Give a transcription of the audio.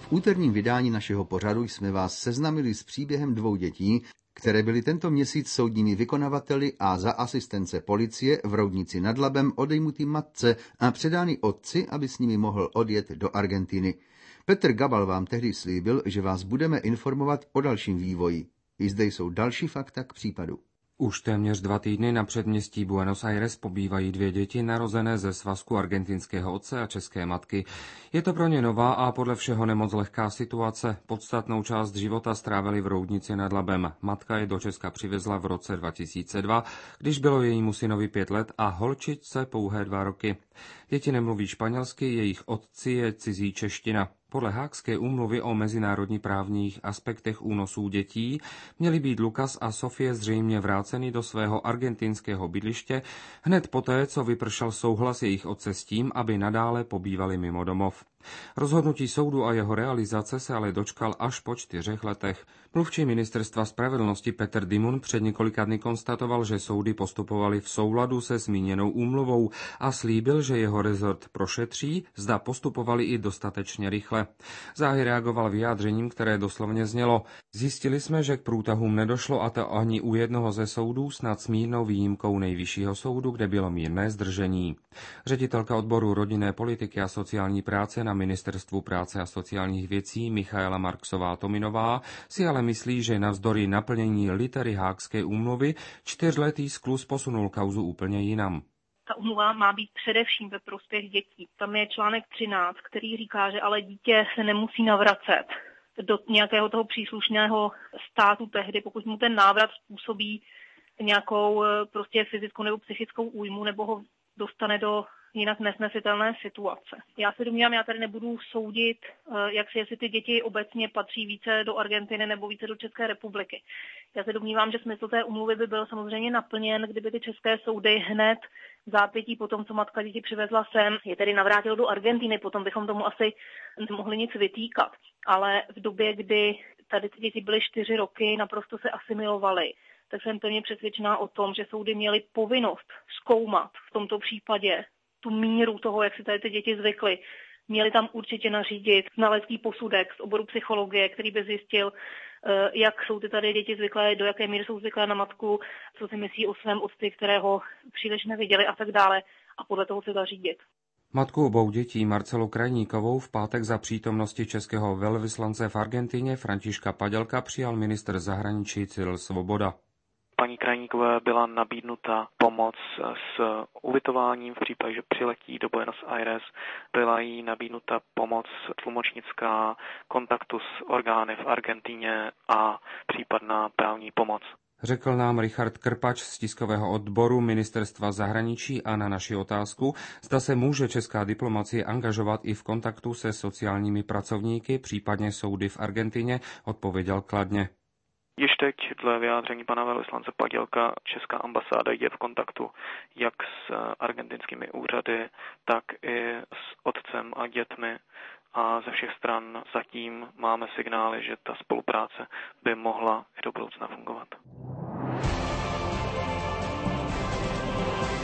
V úterním vydání našeho pořadu jsme vás seznámili s příběhem 2 dětí, které byly tento měsíc soudními vykonavateli a za asistence policie v Roudnici nad Labem odejmuty matce a předány otci, aby s nimi mohl odjet do Argentiny. Petr Gabal vám tehdy slíbil, že vás budeme informovat o dalším vývoji. I zde jsou další fakta k případu. Už téměř 2 týdny na předměstí Buenos Aires pobývají 2 děti narozené ze svazku argentinského otce a české matky. Je to pro ně nová a podle všeho nemoc lehká situace. Podstatnou část života strávili v Roudnici nad Labem. Matka je do Česka přivezla v roce 2002, když bylo jejímu synovi 5 let a holčičce pouhé 2 roky. Děti nemluví španělsky, jejich otci je cizí čeština. Podle Haagské úmluvy o mezinárodní právních aspektech únosů dětí měli být Lukas a Sofie zřejmě vráceni do svého argentinského bydliště hned poté, co vypršel souhlas jejich otce s tím, aby nadále pobývali mimo domov. Rozhodnutí soudu a jeho realizace se ale dočkal až po 4 letech. Mluvčí ministerstva spravedlnosti Petr Dimun před několika dny konstatoval, že soudy postupovaly v souladu se zmíněnou úmluvou a slíbil, že jeho rezort prošetří, zda postupovali i dostatečně rychle. Záhy reagoval vyjádřením, které doslovně znělo: Zjistili jsme, že k průtahům nedošlo, a to ani u jednoho ze soudů, snad s mírnou výjimkou Nejvyššího soudu, kde bylo mírné zdržení. Ředitelka odboru rodinné politiky a sociální práce na Ministerstvu práce a sociálních věcí Michaela Marksová-Tominová si ale myslí, že navzdory naplnění litery Haagské úmluvy 4letý skluz posunul kauzu úplně jinam. Ta úmluva má být především ve prospěch dětí. Tam je článek 13, který říká, že ale dítě se nemusí navracet do nějakého toho příslušného státu tehdy, pokud mu ten návrat způsobí nějakou prostě fyzickou nebo psychickou újmu nebo ho dostane do jinak nesnesitelné situace. Já se domnívám, já tady nebudu soudit, jestli ty děti obecně patří více do Argentiny nebo více do České republiky. Já se domnívám, že smysl té úmluvy by byl samozřejmě naplněn, kdyby ty české soudy hned v zápětí po tom, co matka děti přivezla sem, je tedy navrátil do Argentiny, potom bychom tomu asi nemohli nic vytýkat. Ale v době, kdy tady ty děti byly 4 roky, naprosto se asimilovaly, tak jsem pevně přesvědčená o tom, že soudy měly povinnost zkoumat v tomto případě tu míru toho, jak si tady ty děti zvykly. Měli tam určitě nařídit znalecký posudek z oboru psychologie, který by zjistil, jak jsou ty tady děti zvyklé, do jaké míry jsou zvyklé na matku, co si myslí o svém otci, kterého příliš neviděli a tak dále. A podle toho se zařídit. Matku obou dětí Marcelu Krajníkovou v pátek za přítomnosti českého velvyslance v Argentině Františka Padělka přijal ministr zahraničí Cyril Svoboda. Paní Krajníkové byla nabídnuta pomoc s ubytováním v případě, že přiletí do Buenos Aires. Byla jí nabídnuta pomoc tlumočnická, kontaktu s orgány v Argentině a případná právní pomoc. Řekl nám Richard Krpač z tiskového odboru Ministerstva zahraničí a na naši otázku, zda se může česká diplomacie angažovat i v kontaktu se sociálními pracovníky, případně soudy v Argentině, odpověděl kladně. Již teď dle vyjádření pana velvyslance Padělka česká ambasáda je v kontaktu jak s argentinskými úřady, tak i s otcem a dětmi a ze všech stran zatím máme signály, že ta spolupráce by mohla i do budoucna fungovat.